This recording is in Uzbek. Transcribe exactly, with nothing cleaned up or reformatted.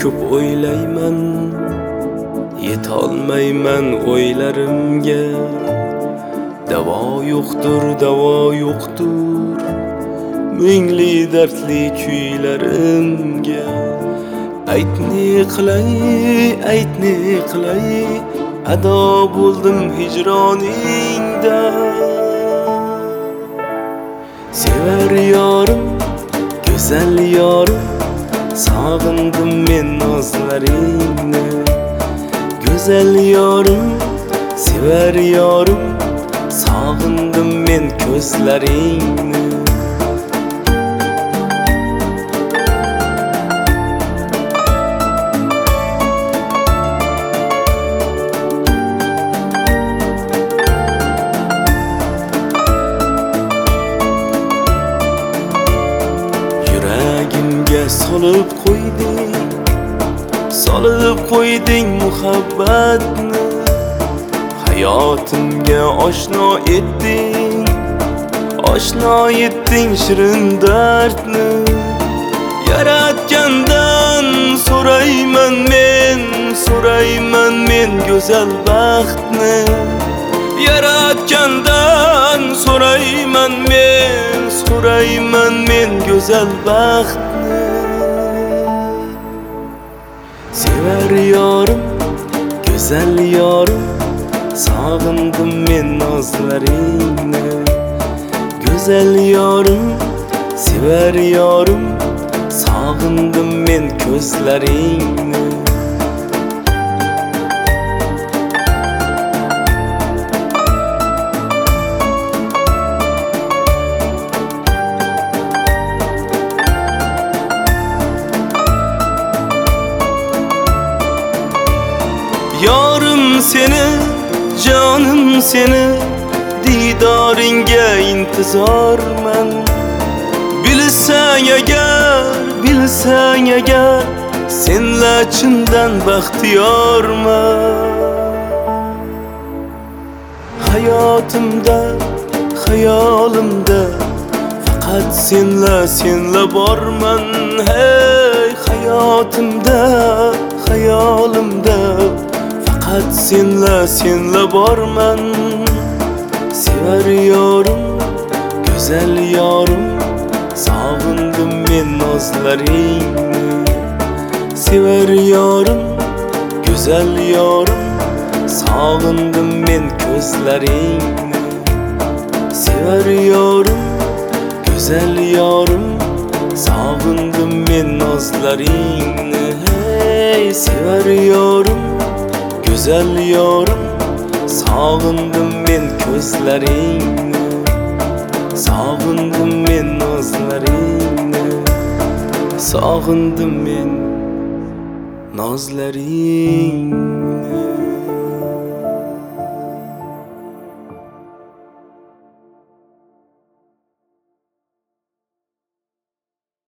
ko'p o'ylayman, yetolmayman o'ylarimga. Davo yo'qdir, davo yo'qdir mingli dardli kuylarimga. Aytni qilay, aytni qilay, ado bo'ldim hijroningda. Sevar yorim, go'zal yorim, sog'indim men nozlaringni. Go'zal yorim, sevar yorim, sog'indim men ko'zlaringni. Yuragimga solib qo'yding, solib qo'yding muhabbatni. Hayotimga oshno etding, oshno etding shirin dardni. Yaratgandan so'rayman men, so'rayman men go'zal baxtni. Yaratgandan so'rayman men, so'rayman men go'zal baxtni. Sevar yorim, go'zal yorim, sog'indim men nozlaringni. Go'zal yorim, sevar yorim, sog'indim men ko'zlaringni. Yorim seni, jonim seni, didoringga intizorman. Bilsang agar, bilsang agar, senla chindan baxtiyorman. Hayotimda, xayolimda faqat senla, senla borman. Hey, hayotimda, xayolimda faqat senla, senla borman. Sevar yorim, go'zal yorim, sog'indim men nozlaringni. Sevar yorim, go'zal yorim, sog'indim men ko'zlaringni. Sevar yorim, go'zal yorim, sog'indim men nozlaringni. Hey, sevar yorim, go'zal yorim, sog'indim men ko'zlaringni. Sog'indim men nozlaringni, sog'indim men nozlaringni.